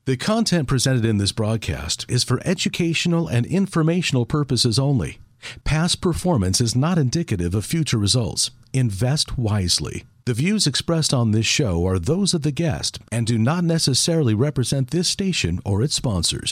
The content presented in this broadcast is for educational and informational purposes only. Past performance is not indicative of future results. Invest wisely. The views expressed on this show are those of the guest and do not necessarily represent this station or its sponsors.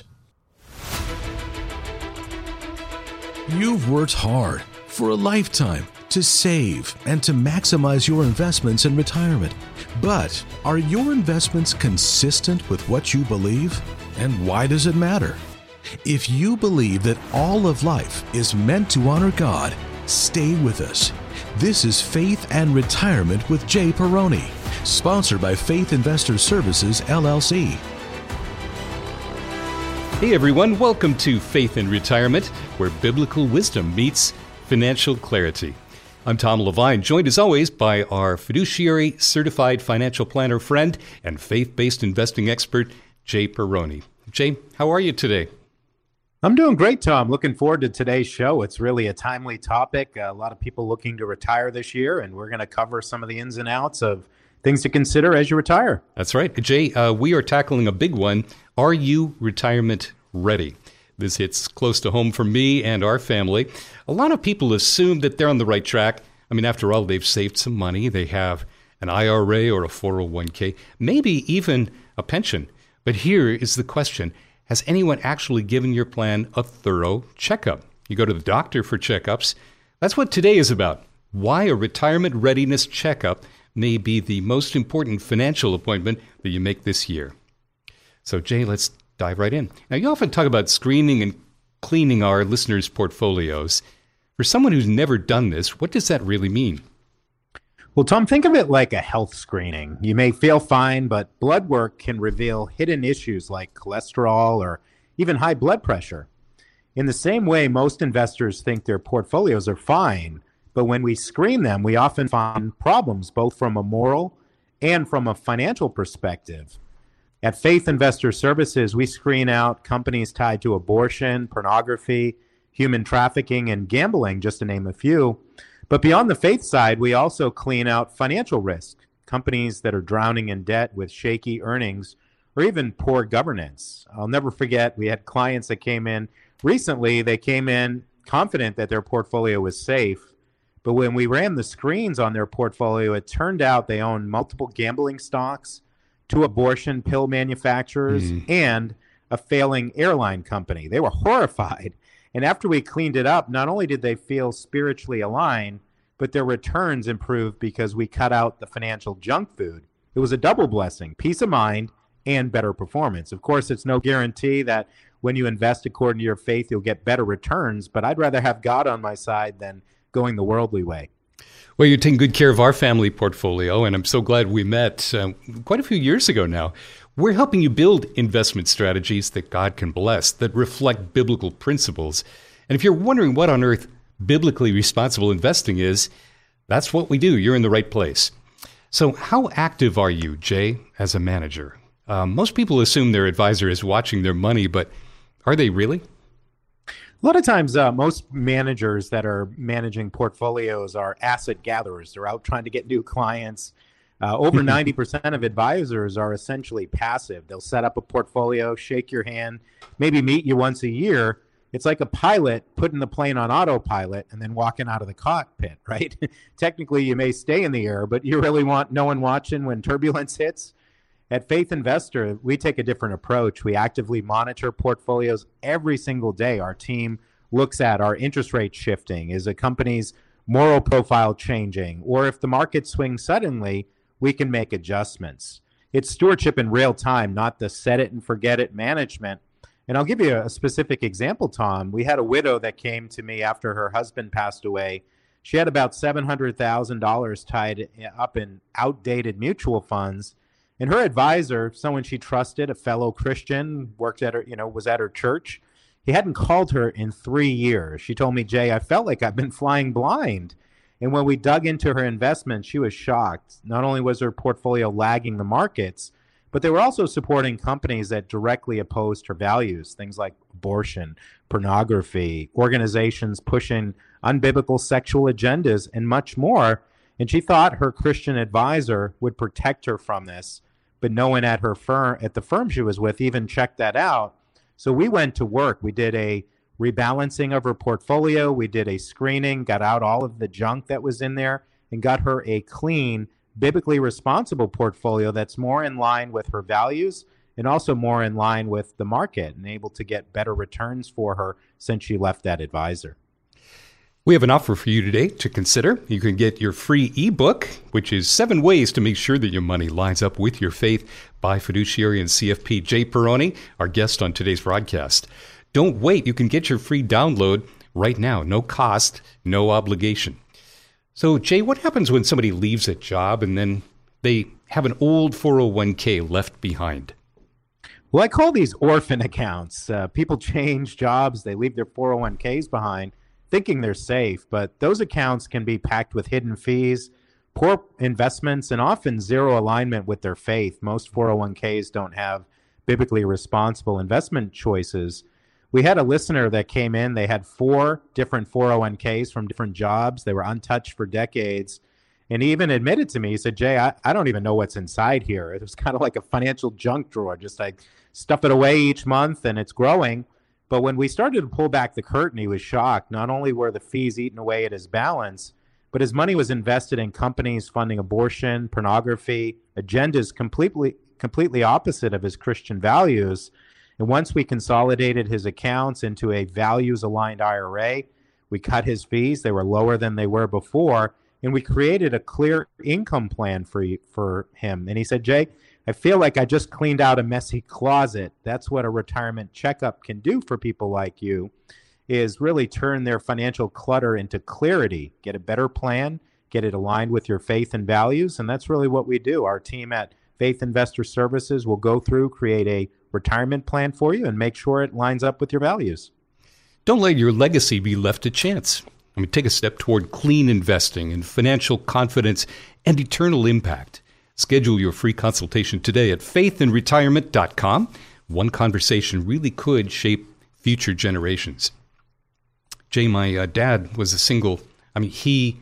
You've worked hard for a lifetime to save and to maximize your investments in retirement. But are your investments consistent with what you believe? And why does it matter? If you believe that all of life is meant to honor God, stay with us. This is Faith and Retirement with Jay Perrone, sponsored by Faith Investor Services, LLC. Hey everyone, welcome to Faith and Retirement, where biblical wisdom meets financial clarity. I'm Tom Levine, joined as always by our fiduciary, certified financial planner friend, and faith-based investing expert, Jay Perrone. Jay, how are you today? I'm doing great, Tom. Looking forward to today's show. It's really a timely topic. A lot of people looking to retire this year, and we're going to cover some of the ins and outs of things to consider as you retire. That's right. Jay, we are tackling a big one. Are you retirement ready? This hits close to home for me and our family. A lot of people assume that they're on the right track. I mean, after all, they've saved some money. They have an IRA or a 401k, maybe even a pension. But here is the question. Has anyone actually given your plan a thorough checkup? You go to the doctor for checkups. That's what today is about. Why a retirement readiness checkup may be the most important financial appointment that you make this year. So, Jay, let's dive right in. Now, you often talk about screening and cleaning our listeners' portfolios. For someone who's never done this, what does that really mean? Well, Tom, think of it like a health screening. You may feel fine, but blood work can reveal hidden issues like cholesterol or even high blood pressure. In the same way, most investors think their portfolios are fine, but when we screen them, we often find problems both from a moral and from a financial perspective. At Faith Investor Services, we screen out companies tied to abortion, pornography, human trafficking, and gambling, just to name a few. But beyond the faith side, we also clean out financial risk, companies that are drowning in debt with shaky earnings or even poor governance. I'll never forget, we had clients that came in recently. They came in confident that their portfolio was safe. But when we ran the screens on their portfolio, it turned out they owned multiple gambling stocks, 2 abortion pill manufacturers, and a failing airline company. They were horrified. And after we cleaned it up, not only did they feel spiritually aligned, but their returns improved because we cut out the financial junk food. It was a double blessing, peace of mind and better performance. Of course, it's no guarantee that when you invest according to your faith, you'll get better returns, but I'd rather have God on my side than going the worldly way. Well, you're taking good care of our family portfolio, and I'm so glad we met quite a few years ago now. We're helping you build investment strategies that God can bless, that reflect biblical principles. And if you're wondering what on earth biblically responsible investing is, that's what we do. You're in the right place. So how active are you, Jay, as a manager? Most people assume their advisor is watching their money, but are they really? A lot of times, most managers that are managing portfolios are asset gatherers. They're out trying to get new clients. Over 90% of advisors are essentially passive. They'll set up a portfolio, shake your hand, maybe meet you once a year. It's like a pilot putting the plane on autopilot and then walking out of the cockpit, right? Technically, you may stay in the air, but you really want no one watching when turbulence hits. At Faith Investor, we take a different approach. We actively monitor portfolios every single day. Our team looks at our interest rate shifting. Is a company's moral profile changing? Or if the market swings suddenly, we can make adjustments. It's stewardship in real time, not the set it and forget it management. And I'll give you a specific example, Tom. We had a widow that came to me after her husband passed away. She had about $700,000 tied up in outdated mutual funds. And her advisor, someone she trusted, a fellow Christian, worked at her, was at her church. He hadn't called her in 3 years. She told me, Jay, I felt like I've been flying blind. And when we dug into her investment, she was shocked. Not only was her portfolio lagging the markets, but they were also supporting companies that directly opposed her values, things like abortion, pornography, organizations pushing unbiblical sexual agendas, and much more. And she thought her Christian advisor would protect her from this. but no one at the firm she was with even checked that out. So we went to work. We did a rebalancing of her portfolio. We did a screening, got out all of the junk that was in there, and got her a clean, biblically responsible portfolio that's more in line with her values and also more in line with the market, and able to get better returns for her since she left that advisor. We have an offer for you today to consider. You can get your free ebook, which is 7 ways to make sure that your money lines up with your faith, by fiduciary and CFP Jay Peroni, our guest on today's broadcast. Don't wait. You can get your free download right now. No cost, no obligation. So, Jay, what happens when somebody leaves a job and then they have an old 401k left behind? Well, I call these orphan accounts. People change jobs, they leave their 401ks behind, thinking they're safe, but those accounts can be packed with hidden fees, poor investments, and often zero alignment with their faith. Most 401ks don't have biblically responsible investment choices. We had a listener that came in. They had 4 different 401ks from different jobs. They were untouched for decades. And he even admitted to me, he said, Jay, I don't even know what's inside here. It was kind of like a financial junk drawer, just like stuff it away each month and it's growing. But when we started to pull back the curtain, he was shocked. Not only were the fees eaten away at his balance, but his money was invested in companies funding abortion, pornography, agendas completely opposite of his Christian values. And once we consolidated his accounts into a values-aligned IRA, we cut his fees. They were lower than they were before. And we created a clear income plan for him. And he said, Jay, I feel like I just cleaned out a messy closet. That's what a retirement checkup can do for people like you, is really turn their financial clutter into clarity, get a better plan, get it aligned with your faith and values. And that's really what we do. Our team at Faith Investor Services will go through, create a retirement plan for you, and make sure it lines up with your values. Don't let your legacy be left to chance. Take a step toward clean investing and financial confidence and eternal impact. Schedule your free consultation today at faithandretirement.com. One conversation really could shape future generations. Jay, my dad was we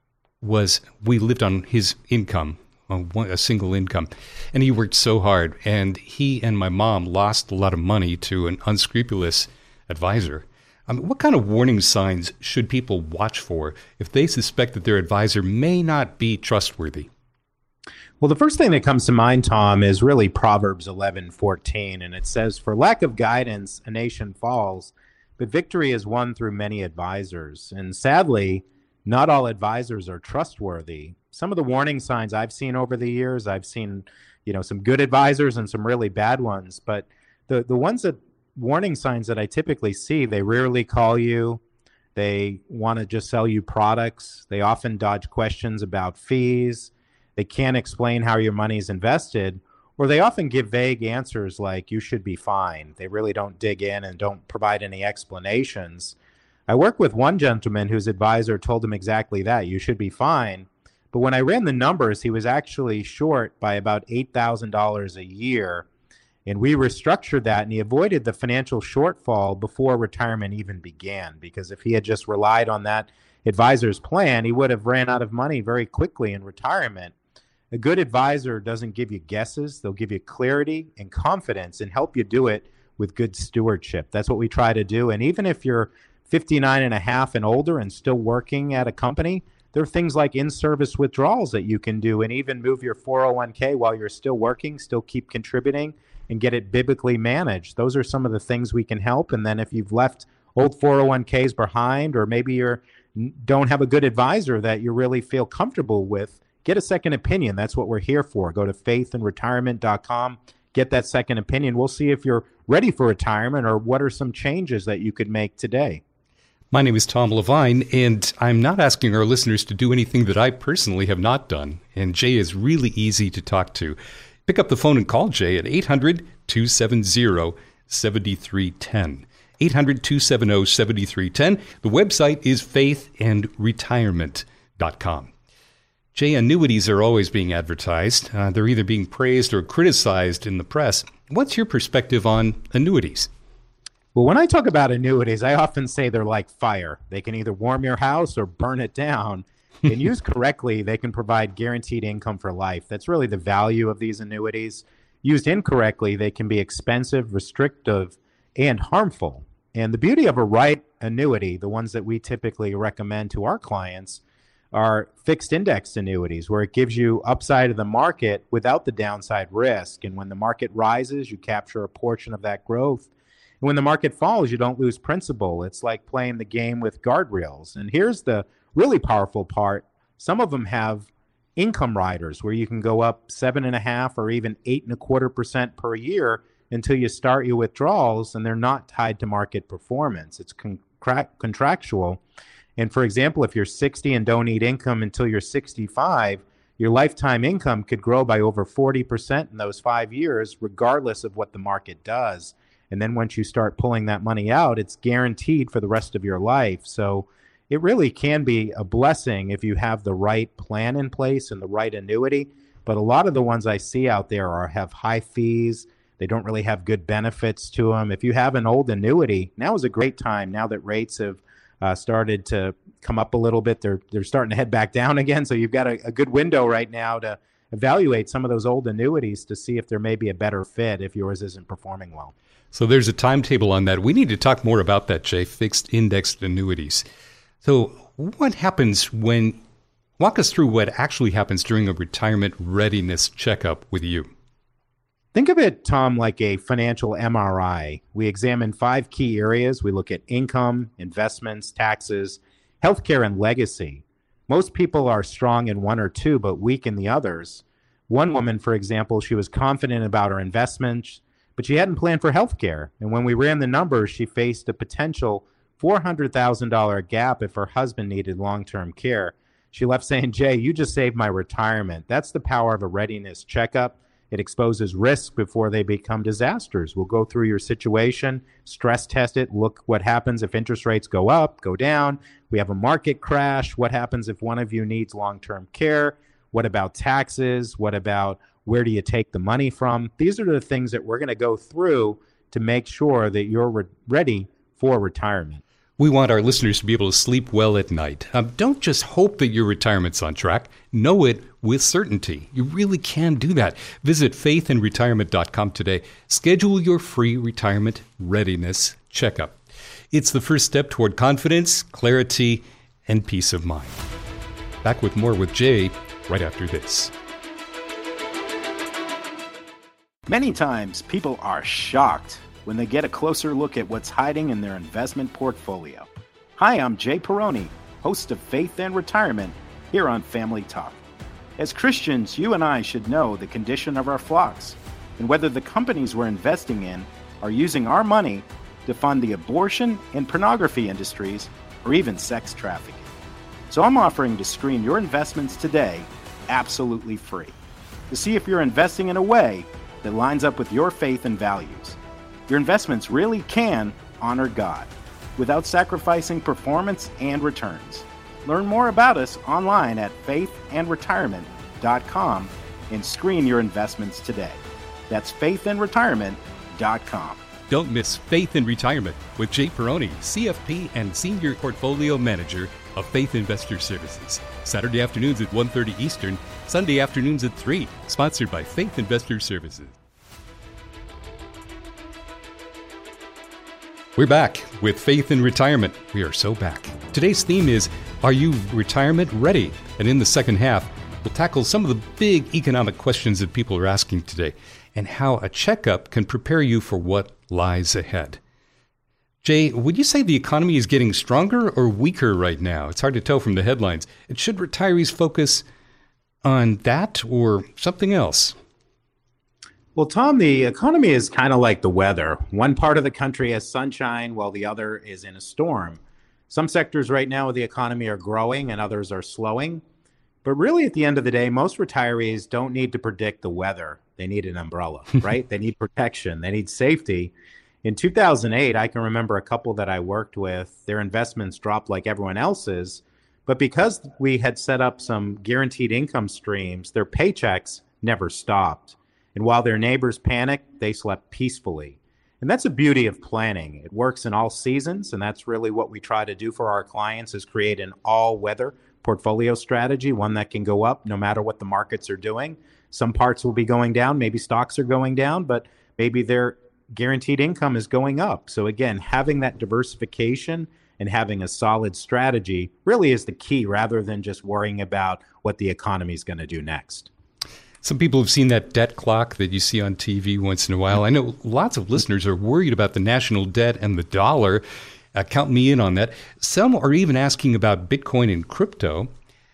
lived on his income, a single income, and he worked so hard. And he and my mom lost a lot of money to an unscrupulous advisor. What kind of warning signs should people watch for if they suspect that their advisor may not be trustworthy? Well, the first thing that comes to mind, Tom, is really Proverbs 11:14, and it says, "For lack of guidance, a nation falls, but victory is won through many advisors." And sadly, not all advisors are trustworthy. Some of the warning signs I've seen over the years, I've seen, some good advisors and some really bad ones, but the warning signs that I typically see, they rarely call you. They want to just sell you products. They often dodge questions about fees. They can't explain how your money is invested, or they often give vague answers like, you should be fine. They really don't dig in and don't provide any explanations. I work with one gentleman whose advisor told him exactly that, you should be fine. But when I ran the numbers, he was actually short by about $8,000 a year. And we restructured that, and he avoided the financial shortfall before retirement even began, because if he had just relied on that advisor's plan, he would have ran out of money very quickly in retirement. A good advisor doesn't give you guesses. They'll give you clarity and confidence and help you do it with good stewardship. That's what we try to do. And even if you're 59 and a half and older and still working at a company, there are things like in-service withdrawals that you can do, and even move your 401k while you're still working, still keep contributing, and get it biblically managed. Those are some of the things we can help. And then if you've left old 401ks behind, or maybe you don't have a good advisor that you really feel comfortable with, get a second opinion. That's what we're here for. Go to faithandretirement.com, get that second opinion. We'll see if you're ready for retirement, or what are some changes that you could make today. My name is Tom Levine, and I'm not asking our listeners to do anything that I personally have not done. And Jay is really easy to talk to. Pick up the phone and call Jay at 800-270-7310. 800-270-7310. The website is faithandretirement.com. Jay, annuities are always being advertised. They're either being praised or criticized in the press. What's your perspective on annuities? Well, when I talk about annuities, I often say they're like fire. They can either warm your house or burn it down. And used correctly, they can provide guaranteed income for life. That's really the value of these annuities. used incorrectly, they can be expensive, restrictive, and harmful. And the beauty of a right annuity, the ones that we typically recommend to our clients, are fixed index annuities, where it gives you upside of the market without the downside risk. And when the market rises, you capture a portion of that growth. And when the market falls, you don't lose principal. It's like playing the game with guardrails. And here's the really powerful part. Some of them have income riders where you can go up 7.5% or even 8.25% per year until you start your withdrawals, and they're not tied to market performance. It's contractual. And for example, if you're 60 and don't need income until you're 65, your lifetime income could grow by over 40% in those 5 years, regardless of what the market does. And then once you start pulling that money out, it's guaranteed for the rest of your life. So it really can be a blessing if you have the right plan in place and the right annuity. But a lot of the ones I see out there have high fees. They don't really have good benefits to them. If you have an old annuity, now is a great time. Now that rates have started to come up a little bit, they're starting to head back down again. So you've got a good window right now to evaluate some of those old annuities to see if there may be a better fit if yours isn't performing well. So there's a timetable on that. We need to talk more about that, Jay, fixed indexed annuities. So what happens walk us through what actually happens during a retirement readiness checkup with you. Think of it, Tom, like a financial MRI. We examine 5 key areas. We look at income, investments, taxes, healthcare, and legacy. Most people are strong in one or two, but weak in the others. One woman, for example, she was confident about her investments, but she hadn't planned for healthcare. And when we ran the numbers, she faced a potential $400,000 gap if her husband needed long-term care. She left saying, "Jay, you just saved my retirement." That's the power of a readiness checkup. It exposes risks before they become disasters. We'll go through your situation, stress test it, look what happens if interest rates go up, go down. We have a market crash. What happens if one of you needs long-term care? What about taxes? What about where do you take the money from? These are the things that we're going to go through to make sure that you're ready for retirement. We want our listeners to be able to sleep well at night. Don't just hope that your retirement's on track. Know it with certainty. You really can do that. Visit faithandretirement.com today. Schedule your free retirement readiness checkup. It's the first step toward confidence, clarity, and peace of mind. Back with more with Jay right after this. Many times, people are shocked when they get a closer look at what's hiding in their investment portfolio. Hi, I'm Jay Peroni, host of Faith and Retirement here on Family Talk. As Christians, you and I should know the condition of our flocks and whether the companies we're investing in are using our money to fund the abortion and pornography industries or even sex trafficking. So I'm offering to screen your investments today absolutely free to see if you're investing in a way that lines up with your faith and values. Your investments really can honor God without sacrificing performance and returns. Learn more about us online at faithandretirement.com and screen your investments today. That's faithandretirement.com. Don't miss Faith in Retirement with Jay Peroni, CFP and Senior Portfolio Manager of Faith Investor Services. Saturday afternoons at 1:30 Eastern, Sunday afternoons at 3. Sponsored by Faith Investor Services. We're back with Faith in Retirement. We are so back. Today's theme is, are you retirement ready? And in the second half, we'll tackle some of the big economic questions that people are asking today and how a checkup can prepare you for what lies ahead. Jay, would you say the economy is getting stronger or weaker right now? It's hard to tell from the headlines. And should retirees focus on that or something else? Well, Tom, the economy is kind of like the weather. One part of the country has sunshine while the other is in a storm. Some sectors right now of the economy are growing and others are slowing. But really, at the end of the day, most retirees don't need to predict the weather. They need an umbrella, right? They need protection. They need safety. In 2008, I can remember a couple that I worked with, their investments dropped like everyone else's. But because we had set up some guaranteed income streams, their paychecks never stopped. And while their neighbors panicked, they slept peacefully. And that's the beauty of planning. It works in all seasons, and that's really what we try to do for our clients is create an all-weather portfolio strategy, one that can go up no matter what the markets are doing. some parts will be going down. Maybe stocks are going down, but maybe their guaranteed income is going up. So again, having that diversification and having a solid strategy really is the key, rather than just worrying about what the economy is going to do next. Some people have seen that debt clock that you see on TV once in a while. I know lots of listeners are worried about the national debt and the dollar. Count me in on that. Some are even asking about Bitcoin and crypto.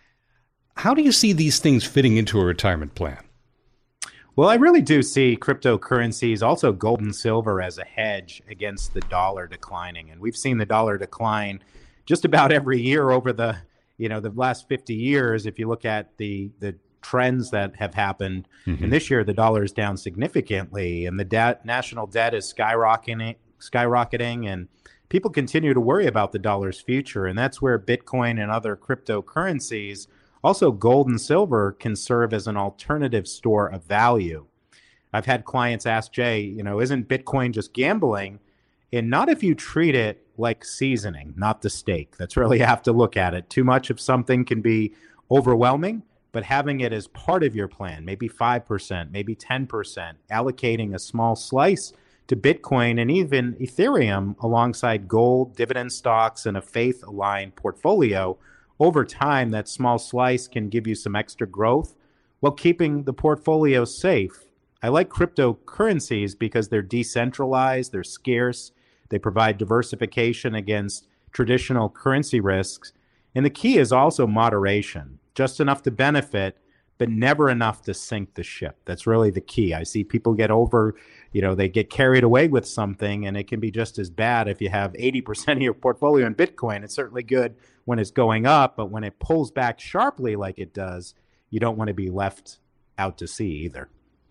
How do you see these things fitting into a retirement plan? Well, I really do see cryptocurrencies, also gold and silver, as a hedge against the dollar declining. And we've seen the dollar decline just about every year over the last 50 years. If you look at the trends that have happened, and this year the dollar is down significantly, and the national debt is skyrocketing, and people continue to worry about the dollar's future. And that's where Bitcoin and other cryptocurrencies, also gold and silver, can serve as an alternative store of value. I've had clients ask, Jay, isn't Bitcoin just gambling? And not if you treat it like seasoning, not the steak. That's really have to look at it. Too much of something can be overwhelming, but having it as part of your plan, maybe 5%, maybe 10%, allocating a small slice to Bitcoin and even Ethereum alongside gold, dividend stocks, and a faith-aligned portfolio, over time, that small slice can give you some extra growth while keeping the portfolio safe. I like cryptocurrencies because they're decentralized, they're scarce, they provide diversification against traditional currency risks. And the key is also moderation, just enough to benefit, but never enough to sink the ship. That's really the key. I see people get they get carried away with something, and it can be just as bad if you have 80% of your portfolio in Bitcoin. It's certainly good when it's going up, but when it pulls back sharply like it does, you don't want to be left out to sea either.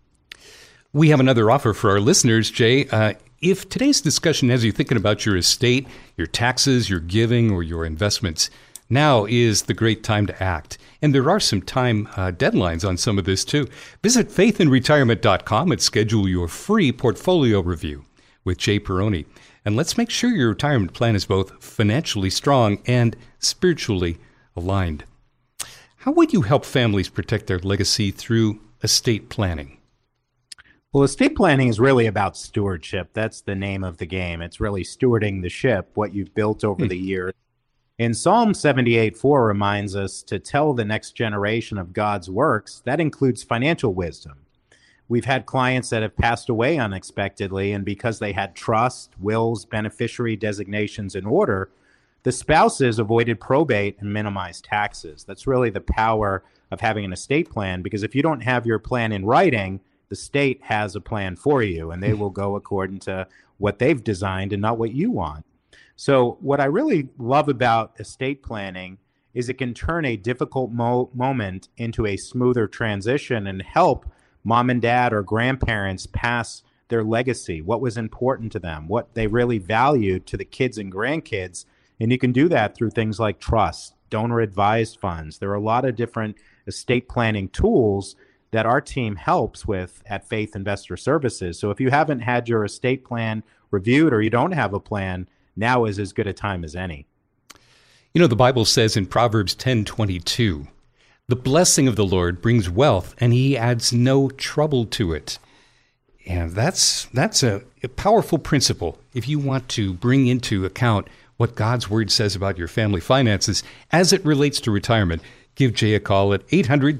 We have another offer for our listeners, Jay. If today's discussion has you thinking about your estate, your taxes, your giving, or your investments, now is the great time to act. And there are some time deadlines on some of this too. Visit faithandretirement.com and schedule your free portfolio review with Jay Perrone. And let's make sure your retirement plan is both financially strong and spiritually aligned. How would you help families protect their legacy through estate planning? Well, estate planning is really about stewardship. That's the name of the game. It's really stewarding the ship, what you've built over the years. And Psalm 78:4 reminds us to tell the next generation of God's works. That includes financial wisdom. We've had clients that have passed away unexpectedly, and because they had trust, wills, beneficiary designations in order, the spouses avoided probate and minimized taxes. That's really the power of having an estate plan, because if you don't have your plan in writing, the state has a plan for you, and they will go according to what they've designed and not what you want. So what I really love about estate planning is it can turn a difficult moment into a smoother transition and help mom and dad or grandparents pass their legacy, what was important to them, what they really valued to the kids and grandkids. And you can do that through things like trust, donor advised funds. There are a lot of different estate planning tools that our team helps with at Faith Investor Services. So if you haven't had your estate plan reviewed or you don't have a plan, now is as good a time as any. The Bible says in Proverbs 10:22, the blessing of the Lord brings wealth, and he adds no trouble to it. And that's a powerful principle if you want to bring into account what God's word says about your family finances as it relates to retirement. Give Jay a call at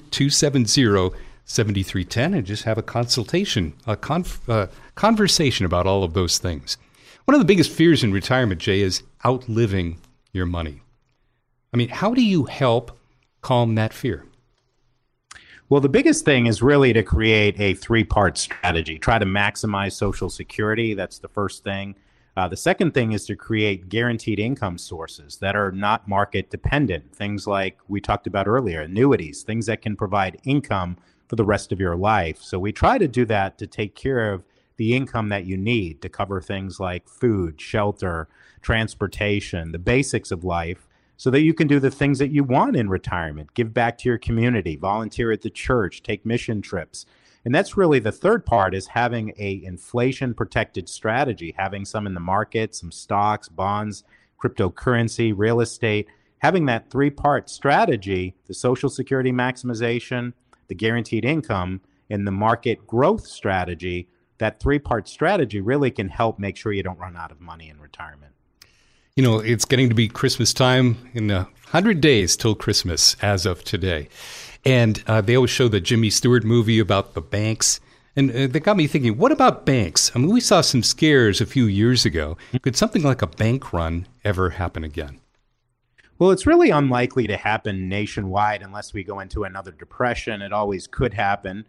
800-270-7310 and just have a consultation, a conversation about all of those things. One of the biggest fears in retirement, Jay, is outliving your money. I mean, how do you help calm that fear? Well, the biggest thing is really to create a three-part strategy. Try to maximize Social Security. That's the first thing. The second thing is to create guaranteed income sources that are not market dependent. Things like we talked about earlier, annuities, things that can provide income for the rest of your life. So we try to do that to take care of the income that you need to cover things like food, shelter, transportation, the basics of life, so that you can do the things that you want in retirement. Give back to your community, volunteer at the church, take mission trips. And that's really the third part, is having a inflation protected strategy, having some in the market, some stocks, bonds, cryptocurrency, real estate. Having that three-part strategy, the Social Security maximization, the guaranteed income, and the market growth strategy, that three-part strategy really can help make sure you don't run out of money in retirement. You know, it's getting to be Christmas time in 100 days till Christmas as of today. And they always show the Jimmy Stewart movie about the banks. And that got me thinking, what about banks? I mean, we saw some scares a few years ago. Could something like a bank run ever happen again? Well, it's really unlikely to happen nationwide unless we go into another depression. It always could happen.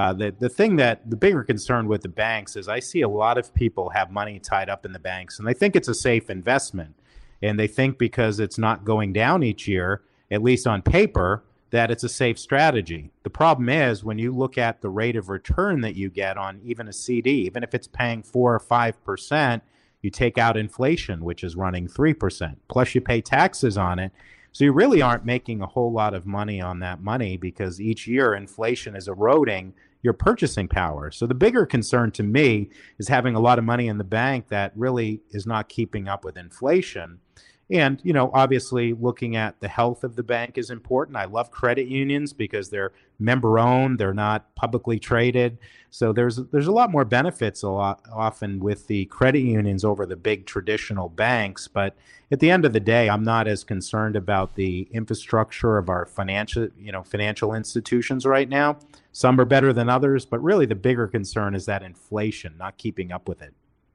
The bigger concern with the banks is I see a lot of people have money tied up in the banks, and they think it's a safe investment. And they think because it's not going down each year, at least on paper, that it's a safe strategy. The problem is when you look at the rate of return that you get on even a CD, even if it's paying 4 or 5%, you take out inflation, which is running 3%, plus you pay taxes on it. So you really aren't making a whole lot of money on that money because each year inflation is eroding your purchasing power. So the bigger concern to me is having a lot of money in the bank that really is not keeping up with inflation. And, you know, obviously looking at the health of the bank is important. I love credit unions because they're member-owned, they're not publicly traded. So there's a lot more benefits often with the credit unions over the big traditional banks. But at the end of the day, I'm not as concerned about the infrastructure of our financial institutions right now. Some are better than others, but really the bigger concern is that inflation, not keeping up with it.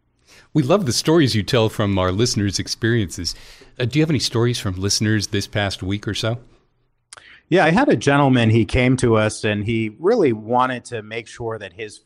We love the stories you tell from our listeners' experiences. Do you have any stories from listeners this past week or so? Yeah, I had a gentleman, he came to us and he really wanted to make sure that his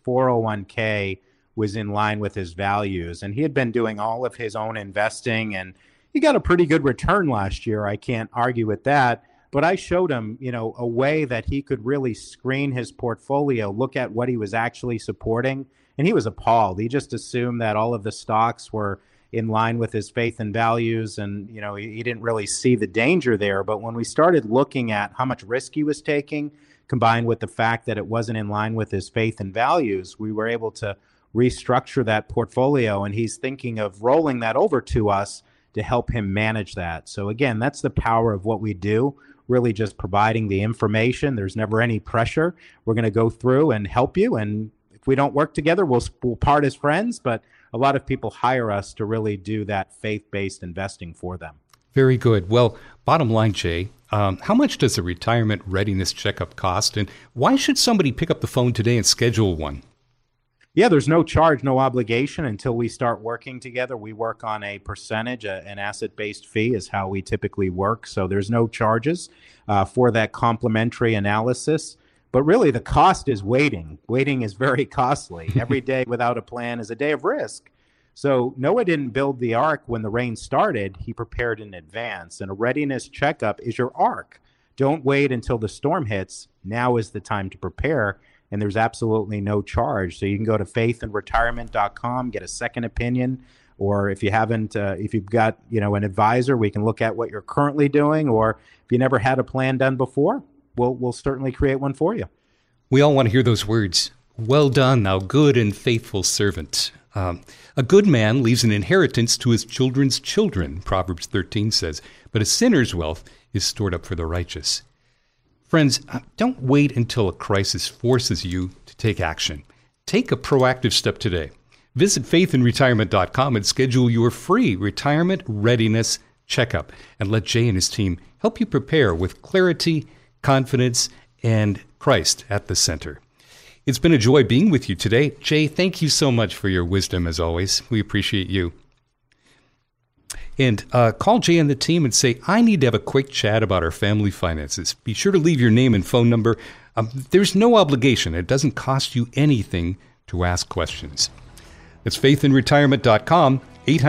401k was in line with his values. And he had been doing all of his own investing and he got a pretty good return last year. I can't argue with that. But I showed him, you know, a way that he could really screen his portfolio, look at what he was actually supporting. And he was appalled. He just assumed that all of the stocks were in line with his faith and values. And, you know, he didn't really see the danger there. But when we started looking at how much risk he was taking, combined with the fact that it wasn't in line with his faith and values, we were able to restructure that portfolio. And he's thinking of rolling that over to us to help him manage that. So again, that's the power of what we do, really just providing the information. There's never any pressure. We're going to go through and help you. And if we don't work together, we'll part as friends. But a lot of people hire us to really do that faith-based investing for them. Very good. Well, bottom line, Jay, how much does a retirement readiness checkup cost? And why should somebody pick up the phone today and schedule one? Yeah, there's no charge, no obligation until we start working together. We work on a percentage, an asset-based fee is how we typically work. So there's no charges for that complimentary analysis. But really, the cost is waiting. Waiting is very costly. Every day without a plan is a day of risk. So Noah didn't build the ark when the rain started. He prepared in advance. And a readiness checkup is your ark. Don't wait until the storm hits. Now is the time to prepare. And there's absolutely no charge. So you can go to faithandretirement.com, get a second opinion. Or if you haven't, if you've got an advisor, we can look at what you're currently doing. Or if you never had a plan done before, we'll certainly create one for you. We all want to hear those words. Well done, thou good and faithful servant. A good man leaves an inheritance to his children's children, Proverbs 13 says, but a sinner's wealth is stored up for the righteous. Friends, don't wait until a crisis forces you to take action. Take a proactive step today. Visit faithandretirement.com and schedule your free retirement readiness checkup and let Jay and his team help you prepare with clarity, confidence, and Christ at the center. It's been a joy being with you today. Jay, thank you so much for your wisdom as always. We appreciate you. And call Jay and the team and say, I need to have a quick chat about our family finances. Be sure to leave your name and phone number. There's no obligation. It doesn't cost you anything to ask questions. It's faithandretirement.com,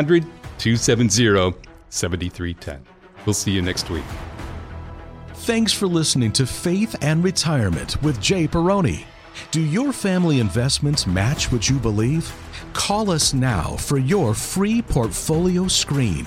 800-270-7310. We'll see you next week. Thanks for listening to Faith and Retirement with Jay Perrone. Do your family investments match what you believe? Call us now for your free portfolio screen,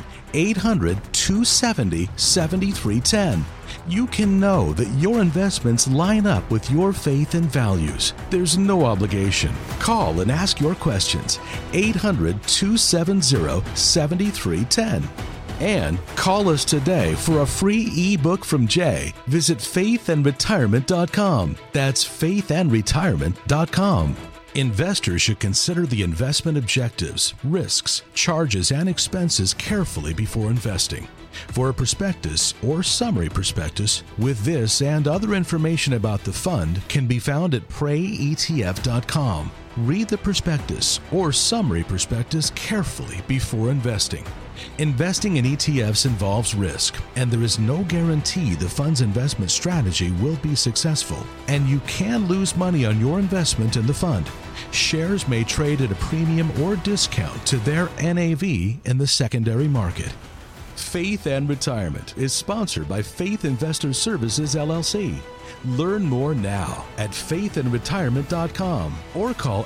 800-270-7310. You can know that your investments line up with your faith and values. There's no obligation. Call and ask your questions, 800-270-7310. And call us today for a free ebook from Jay. Visit faithandretirement.com. That's faithandretirement.com. Investors should consider the investment objectives, risks, charges, and expenses carefully before investing. For a prospectus or summary prospectus with this and other information about the fund can be found at prayetf.com. Read the prospectus or summary prospectus carefully before investing. Investing in ETFs involves risk, and there is no guarantee the fund's investment strategy will be successful, and you can lose money on your investment in the fund. Shares may trade at a premium or discount to their NAV in the secondary market. Faith and Retirement is sponsored by Faith Investor Services, LLC. Learn more now at faithandretirement.com or call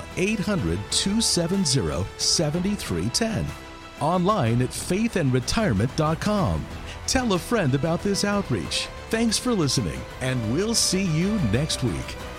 800-270-7310. Online at faithandretirement.com. Tell a friend about this outreach. Thanks for listening, and we'll see you next week.